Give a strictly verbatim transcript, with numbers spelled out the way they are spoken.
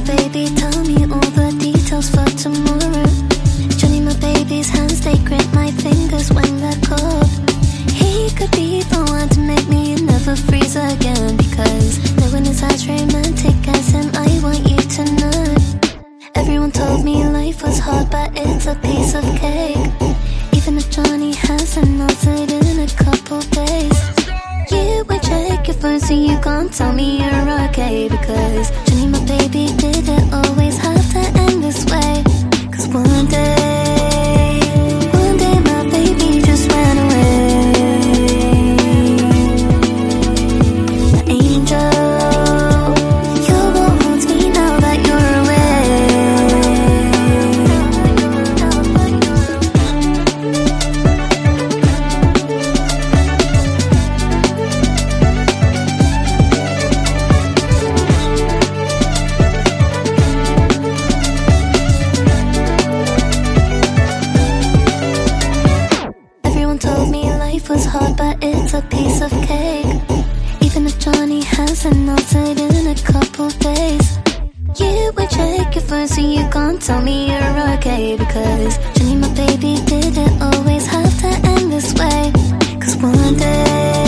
baby, tell me all the details for tomorrow. Johnny, my baby's hands, they grip my fingers when they're cold. He could be the one to make me never freeze again, because no one is as romantic as him, I want you to know. Everyone told me life was hard, but it's a piece of cake. Even if Johnny hasn't answered in a couple days, you will check your phone so you can't tell me you're okay, because Johnny, my baby, did it always have to end this way? Cause one day, one day my baby just ran away. My angel, you're what haunts me now that you're told me life was hard, but it's a piece of cake. Even if Johnny hasn't answered in a couple days, you will check your phone so you can't tell me you're okay, because Johnny, my baby, did it always have to end this way? Cause one day